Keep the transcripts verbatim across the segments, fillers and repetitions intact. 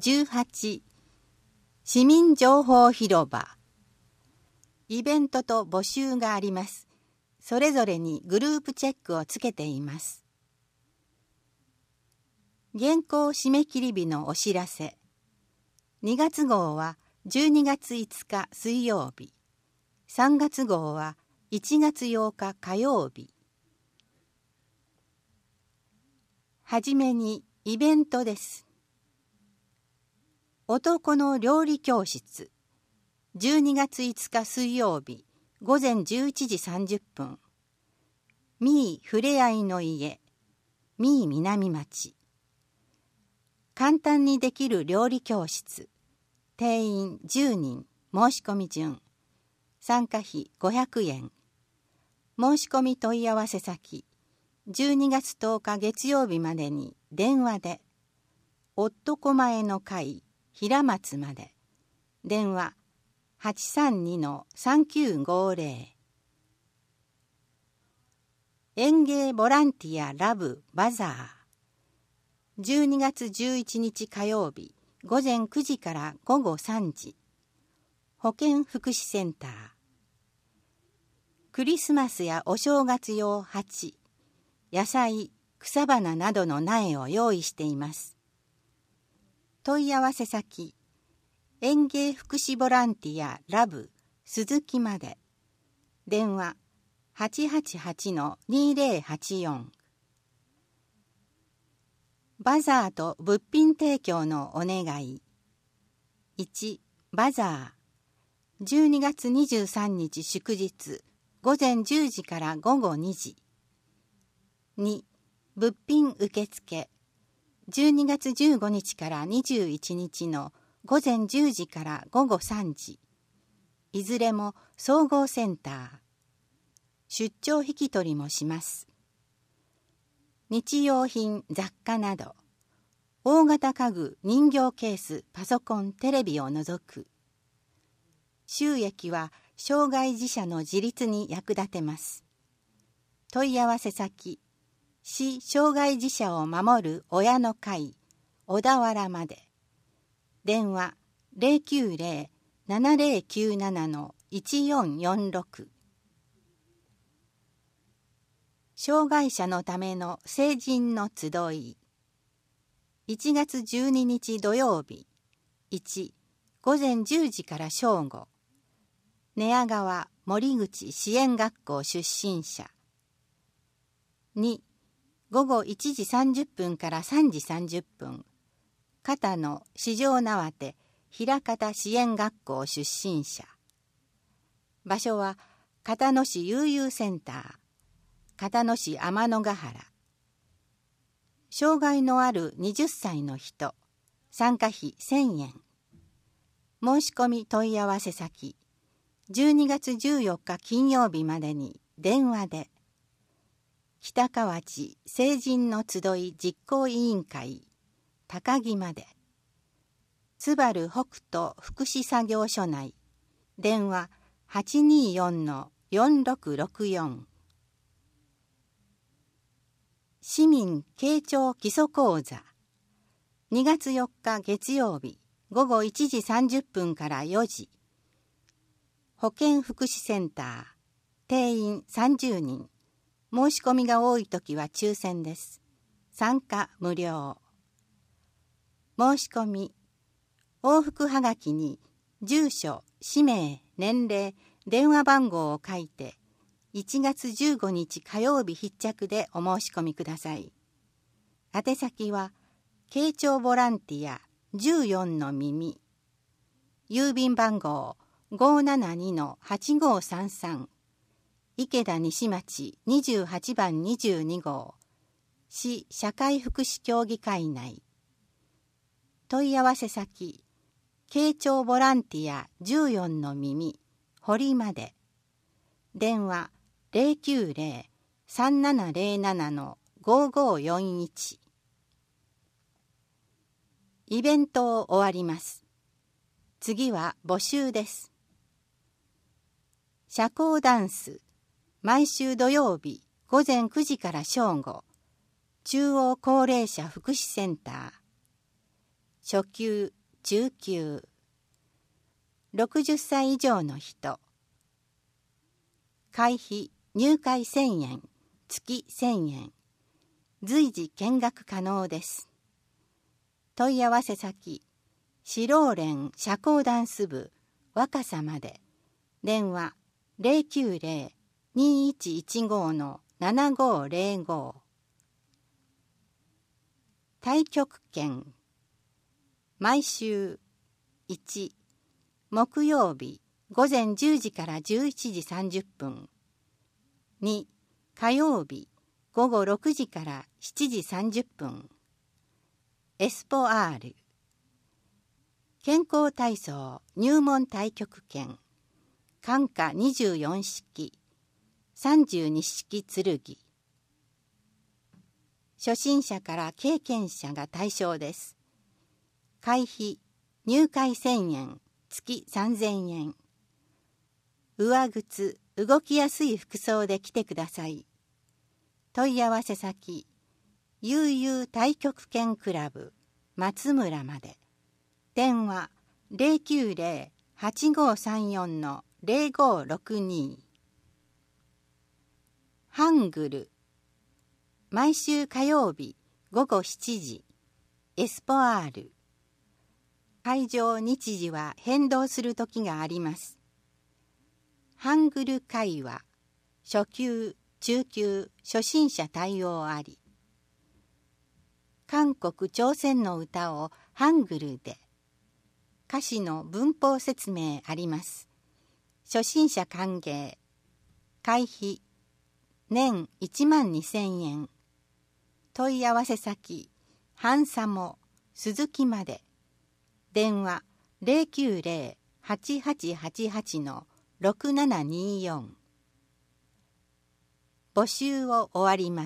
じゅうはち市民情報広場。イベントと募集があります。それぞれにグループチェックをつけています。原稿締め切り日のお知らせ。にがつ号はじゅうにがついつか水曜日。さんがつ号はいちがつようか火曜日。はじめにイベントです。男の料理教室。じゅうにがついつか水曜日ごぜんじゅういちじさんじゅっぷん。ミーふれあいの家、ミー南町。簡単にできる料理教室。定員じゅうにん、申し込み順。参加費ごひゃくえん。申し込み問い合わせ先。じゅうにがつとおか月曜日までに電話で。夫狛江の会、平松まで。電話はちさんにのさんきゅうごぜろ。園芸ボランティアラブバザー。じゅうにがつじゅういちにち火曜日ごぜんくじからごごさんじ。保健福祉センター。クリスマスやお正月用鉢、野菜、草花などの苗を用意しています。問い合わせ先、園芸福祉ボランティアラブ鈴木まで。電話はちはちはちのにぜろはちよん。バザーと物品提供のお願い。いち、バザー。じゅうにがつにじゅうさんにち祝日、ごぜんじゅうじからごごにじ。に、物品受付。じゅうにがつじゅうごにちからにじゅういちにちのごぜんじゅうじからごごさんじ。いずれも総合センター。出張引き取りもします。日用品、雑貨など。大型家具、人形ケース、パソコン、テレビを除く。収益は障害児者の自立に役立てます。問い合わせ先、市障害児者を守る親の会、小田原まで。電話ゼロきゅうゼロ ななゼロきゅうななのいちよんよんろく。障害者のための成人の集い。いちがつじゅうににち土曜日。いち、ごぜんじゅうじから正午。寝屋川森口支援学校出身者。に、ごごいちじさんじゅっぷんからさんじさんじゅっぷん。片野四条縄手枚方支援学校出身者。場所は片野市悠々センター、片野市天のヶ原。障害のあるはたちの人、参加費せんえん。申し込み問い合わせ先、じゅうにがつじゅうよっか金曜日までに電話で。北河内成人の集い実行委員会、高木まで。津原北斗福祉作業所内。電話はちによんのよんろくろくよん。市民傾聴基礎講座。にがつよっか月曜日ごごいちじさんじゅっぷんからよじ。保健福祉センター。定員さんじゅうにん。申し込みが多いときは抽選です。参加無料。申し込み。往復はがきに住所、氏名、年齢、電話番号を書いていちがつじゅうごにち火曜日必着でお申し込みください。宛先は傾聴ボランティアじゅうよんの耳。郵便番号 ごーななにのはちごーさんさん。池田西町にじゅうはちばんにじゅうにごう。市社会福祉協議会内。問い合わせ先、傾聴ボランティアじゅうよんの耳、堀まで。電話ゼロきゅうゼロ さんななゼロななのごーごーよんいち。イベントを終わります。次は募集です。社交ダンス。毎週土曜日ごぜんくじから正午。中央高齢者福祉センター。 初級、中級。ろくじゅっさい以上の人。会費、入会せんえん、月せんえん。随時見学可能です。問い合わせ先、四郎連社交ダンス部若狭まで。電話 ゼロきゅうゼロ にいちいちご のななごゼロご。太極拳。毎週いち、木曜日午前じゅうじからじゅういちじさんじゅっぷん。に、火曜日午後ろくじからしちじさんじゅっぷん。エスポアール。健康体操入門太極拳。漢下にじゅうよん式、さんじゅうに式剣。初心者から経験者が対象です。会費、入会せんえん、月さんぜんえん。上靴、動きやすい服装で来てください。問い合わせ先、悠々太極拳クラブ、松村まで。電話、ゼロきゅうゼロ はちごさんよん のゼロごろくに。ハングル。毎週火曜日午後しちじ。エスポアール。会場日時は変動する時があります。ハングル会話。初級、中級、初心者対応あり。韓国・朝鮮の歌をハングルで。歌詞の文法説明あります。初心者歓迎。会費、年いちまんにせんえん。問い合わせ先、ハンサモ、鈴木まで。電話、ゼロきゅうゼロ はちはちはちはち のろくななによん。募集を終わります。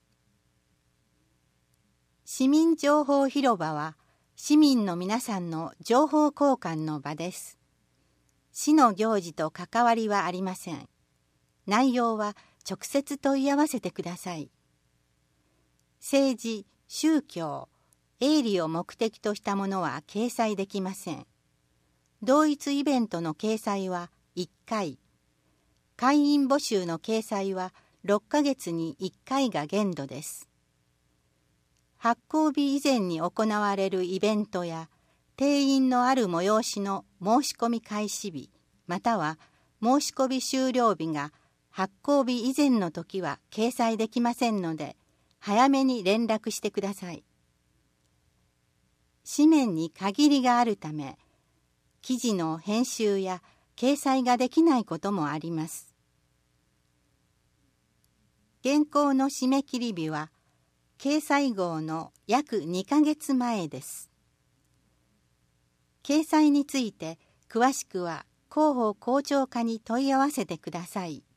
市民情報広場は、市民の皆さんの情報交換の場です。市の行事と関わりはありません。内容は直接問い合わせてください。政治、宗教、営利を目的としたものは掲載できません。同一イベントの掲載はいっかい。会員募集の掲載はろっかげつにいっかいが限度です。発行日以前に行われるイベントや定員のある催しの申し込み開始日または申し込み終了日が発行日以前の時は掲載できませんので早めに連絡してください。紙面に限りがあるため記事の編集や掲載ができないこともあります。原稿の締め切り日は掲載号の約にかげつまえです。掲載について詳しくは広報広聴課に問い合わせてください。